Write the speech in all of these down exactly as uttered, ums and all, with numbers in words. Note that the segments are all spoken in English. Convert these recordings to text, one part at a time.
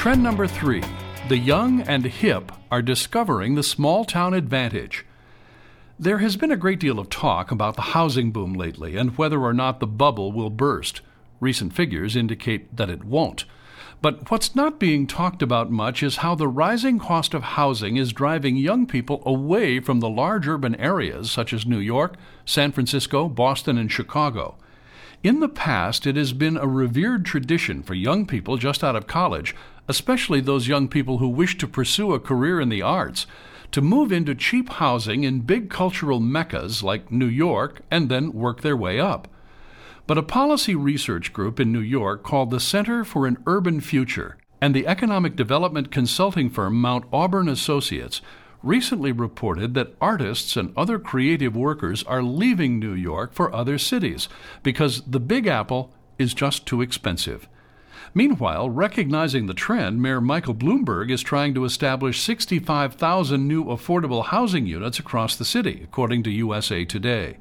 Trend number three. The young and hip are discovering the small town advantage. There has been a great deal of talk about the housing boom lately and whether or not the bubble will burst. Recent figures indicate that it won't. But what's not being talked about much is how the rising cost of housing is driving young people away from the large urban areas such as New York, San Francisco, Boston, and Chicago. In the past, it has been a revered tradition for young people just out of college, especially those young people who wish to pursue a career in the arts, to move into cheap housing in big cultural meccas like New York and then work their way up. But a policy research group in New York called the Center for an Urban Future and the economic development consulting firm Mount Auburn Associates recently reported that artists and other creative workers are leaving New York for other cities because the Big Apple is just too expensive. Meanwhile, recognizing the trend, Mayor Michael Bloomberg is trying to establish sixty-five thousand new affordable housing units across the city, according to U S A Today.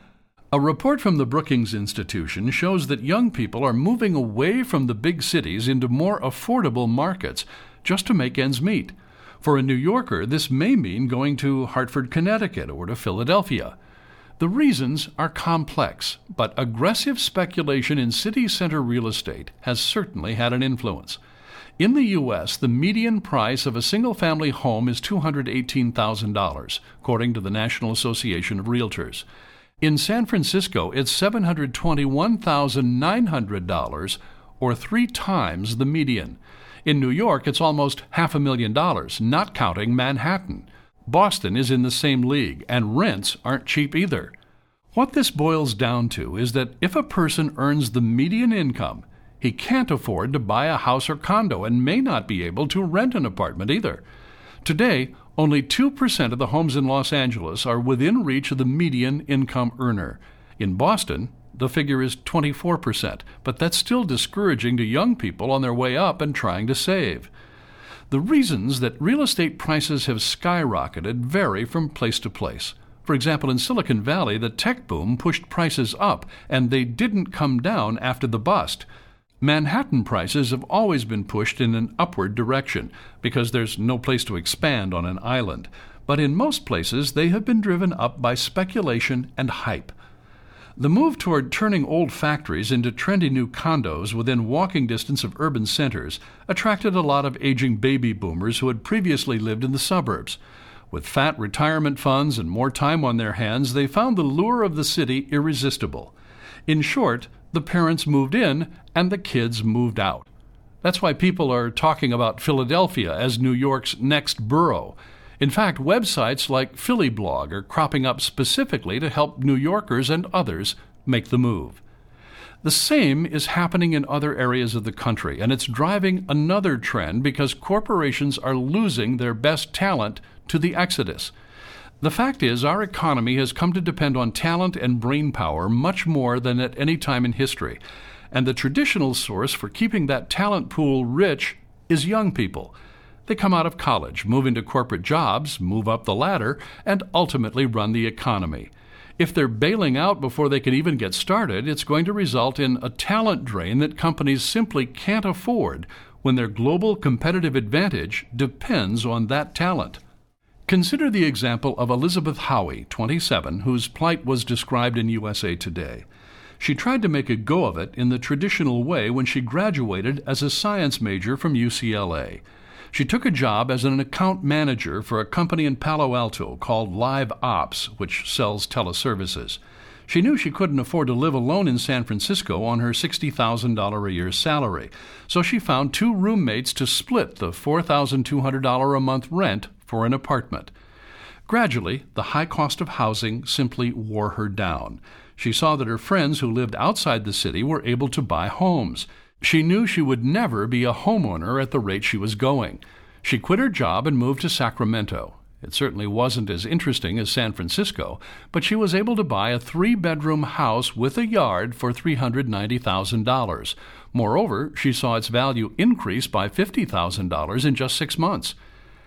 A report from the Brookings Institution shows that young people are moving away from the big cities into more affordable markets just to make ends meet. For a New Yorker, this may mean going to Hartford, Connecticut, or to Philadelphia. The reasons are complex, but aggressive speculation in city center real estate has certainly had an influence. In the U S, the median price of a single-family home is two hundred eighteen thousand dollars, according to the National Association of Realtors. In San Francisco, it's seven hundred twenty-one thousand nine hundred dollars, or three times the median. In New York, it's almost half a million dollars, not counting Manhattan. Boston is in the same league, and rents aren't cheap either. What this boils down to is that if a person earns the median income, he can't afford to buy a house or condo and may not be able to rent an apartment either. Today, only two percent of the homes in Los Angeles are within reach of the median income earner. In Boston, the figure is twenty-four percent, but that's still discouraging to young people on their way up and trying to save. The reasons that real estate prices have skyrocketed vary from place to place. For example, in Silicon Valley, the tech boom pushed prices up, and they didn't come down after the bust. Manhattan prices have always been pushed in an upward direction because there's no place to expand on an island. But in most places, they have been driven up by speculation and hype. The move toward turning old factories into trendy new condos within walking distance of urban centers attracted a lot of aging baby boomers who had previously lived in the suburbs. With fat retirement funds and more time on their hands, they found the lure of the city irresistible. In short, the parents moved in and the kids moved out. That's why people are talking about Philadelphia as New York's next borough. In fact, websites like Philly Blog are cropping up specifically to help New Yorkers and others make the move. The same is happening in other areas of the country, and it's driving another trend because corporations are losing their best talent to the exodus. The fact is, our economy has come to depend on talent and brain power much more than at any time in history, and the traditional source for keeping that talent pool rich is young people. They come out of college, move into corporate jobs, move up the ladder, and ultimately run the economy. If they're bailing out before they can even get started, it's going to result in a talent drain that companies simply can't afford when their global competitive advantage depends on that talent. Consider the example of Elizabeth Howie, twenty-seven, whose plight was described in U S A Today. She tried to make a go of it in the traditional way when she graduated as a science major from U C L A. She took a job as an account manager for a company in Palo Alto called Live Ops, which sells teleservices. She knew she couldn't afford to live alone in San Francisco on her sixty thousand dollars a year salary, so she found two roommates to split the four thousand two hundred dollars a month rent for an apartment. Gradually, the high cost of housing simply wore her down. She saw that her friends who lived outside the city were able to buy homes. She knew she would never be a homeowner at the rate she was going. She quit her job and moved to Sacramento. It certainly wasn't as interesting as San Francisco, but she was able to buy a three-bedroom house with a yard for three hundred ninety thousand dollars. Moreover, she saw its value increase by fifty thousand dollars in just six months.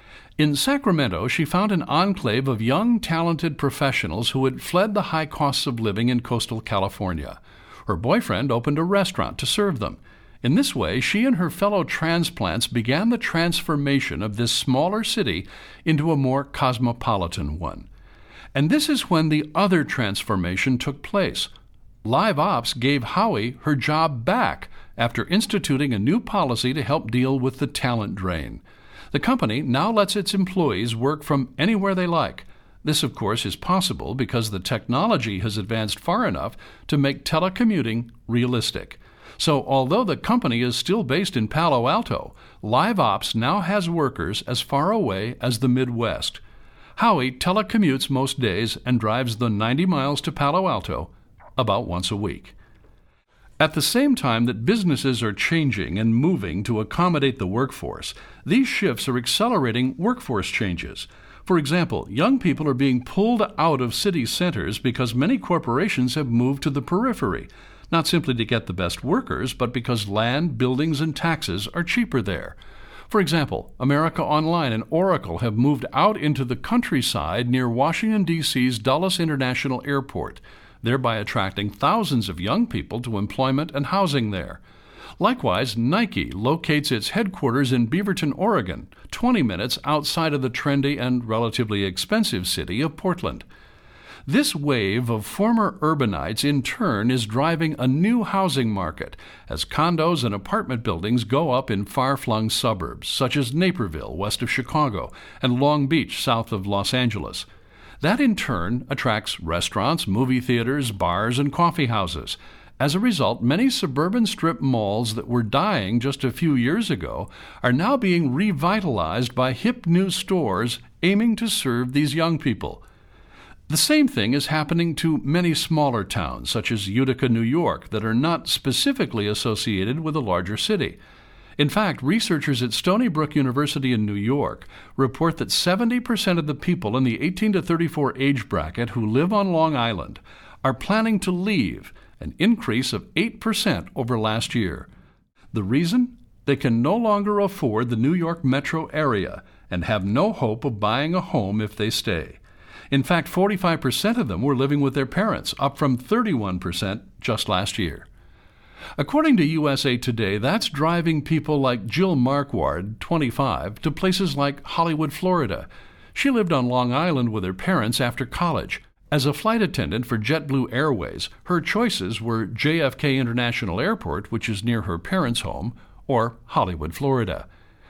In Sacramento, she found an enclave of young, talented professionals who had fled the high costs of living in coastal California. Her boyfriend opened a restaurant to serve them. In this way, she and her fellow transplants began the transformation of this smaller city into a more cosmopolitan one. And this is when the other transformation took place. Live Ops gave Howie her job back after instituting a new policy to help deal with the talent drain. The company now lets its employees work from anywhere they like. This, of course, is possible because the technology has advanced far enough to make telecommuting realistic. So although the company is still based in Palo Alto, Live Ops now has workers as far away as the Midwest. Howie telecommutes most days and drives the ninety miles to Palo Alto about once a week. At the same time that businesses are changing and moving to accommodate the workforce, these shifts are accelerating workforce changes. For example, young people are being pulled out of city centers because many corporations have moved to the periphery, not simply to get the best workers, but because land, buildings, and taxes are cheaper there. For example, America Online and Oracle have moved out into the countryside near Washington, D C's Dulles International Airport, thereby attracting thousands of young people to employment and housing there. Likewise, Nike locates its headquarters in Beaverton, Oregon, twenty minutes outside of the trendy and relatively expensive city of Portland. This wave of former urbanites, in turn, is driving a new housing market as condos and apartment buildings go up in far-flung suburbs, such as Naperville, west of Chicago, and Long Beach, south of Los Angeles. That, in turn, attracts restaurants, movie theaters, bars, and coffee houses. As a result, many suburban strip malls that were dying just a few years ago are now being revitalized by hip new stores aiming to serve these young people. The same thing is happening to many smaller towns, such as Utica, New York, that are not specifically associated with a larger city. In fact, researchers at Stony Brook University in New York report that seventy percent of the people in the eighteen to thirty-four age bracket who live on Long Island are planning to leave, an increase of eight percent over last year. The reason? They can no longer afford the New York metro area and have no hope of buying a home if they stay. In fact, forty-five percent of them were living with their parents, up from thirty-one percent just last year. According to U S A Today, that's driving people like Jill Marquardt, twenty-five, to places like Hollywood, Florida. She lived on Long Island with her parents after college. As a flight attendant for JetBlue Airways, her choices were J F K International Airport, which is near her parents' home, or Hollywood, Florida.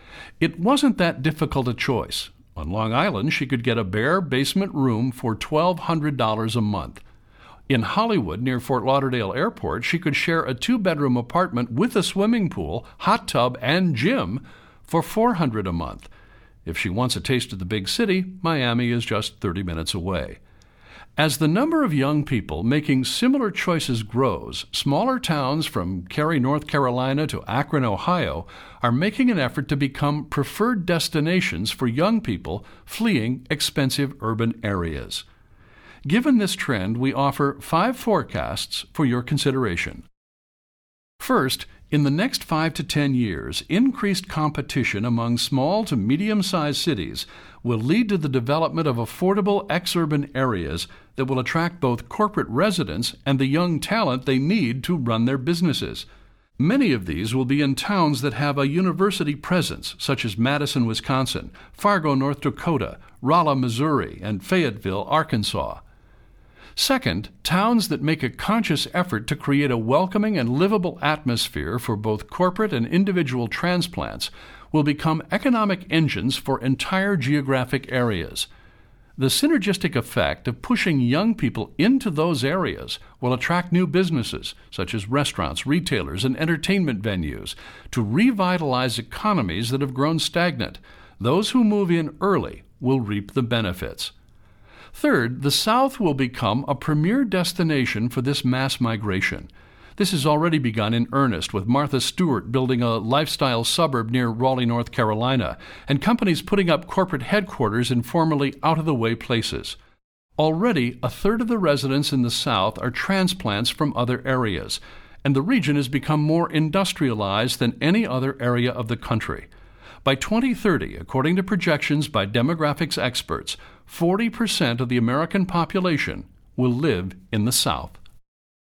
It wasn't that difficult a choice. On Long Island, she could get a bare basement room for twelve hundred dollars a month. In Hollywood, near Fort Lauderdale Airport, she could share a two-bedroom apartment with a swimming pool, hot tub, and gym for four hundred dollars a month. If she wants a taste of the big city, Miami is just thirty minutes away. As the number of young people making similar choices grows, smaller towns from Cary, North Carolina to Akron, Ohio, are making an effort to become preferred destinations for young people fleeing expensive urban areas. Given this trend, we offer five forecasts for your consideration. First, in the next five to ten years, increased competition among small to medium-sized cities will lead to the development of affordable ex-urban areas that will attract both corporate residents and the young talent they need to run their businesses. Many of these will be in towns that have a university presence, such as Madison, Wisconsin, Fargo, North Dakota, Rolla, Missouri, and Fayetteville, Arkansas. Second, towns that make a conscious effort to create a welcoming and livable atmosphere for both corporate and individual transplants will become economic engines for entire geographic areas. The synergistic effect of pushing young people into those areas will attract new businesses, such as restaurants, retailers, and entertainment venues, to revitalize economies that have grown stagnant. Those who move in early will reap the benefits. Third, the South will become a premier destination for this mass migration. This has already begun in earnest, with Martha Stewart building a lifestyle suburb near Raleigh, North Carolina, and companies putting up corporate headquarters in formerly out-of-the-way places. Already, a third of the residents in the South are transplants from other areas, and the region has become more industrialized than any other area of the country. By twenty thirty, according to projections by demographics experts, forty percent of the American population will live in the South.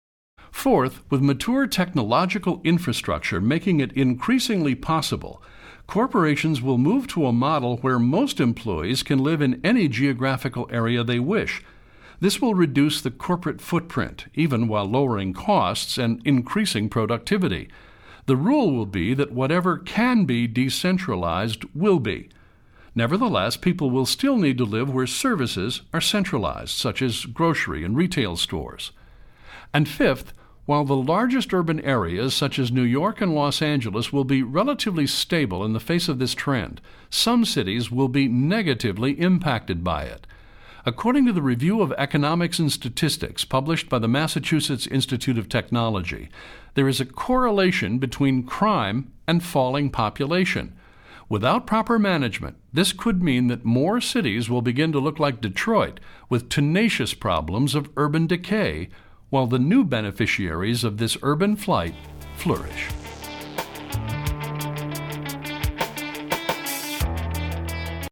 Fourth, with mature technological infrastructure making it increasingly possible, corporations will move to a model where most employees can live in any geographical area they wish. This will reduce the corporate footprint, even while lowering costs and increasing productivity. The rule will be that whatever can be decentralized will be. Nevertheless, people will still need to live where services are centralized, such as grocery and retail stores. And fifth, while the largest urban areas, such as New York and Los Angeles, will be relatively stable in the face of this trend, some cities will be negatively impacted by it. According to the Review of Economics and Statistics published by the Massachusetts Institute of Technology, there is a correlation between crime and falling population. Without proper management, this could mean that more cities will begin to look like Detroit, with tenacious problems of urban decay, while the new beneficiaries of this urban flight flourish.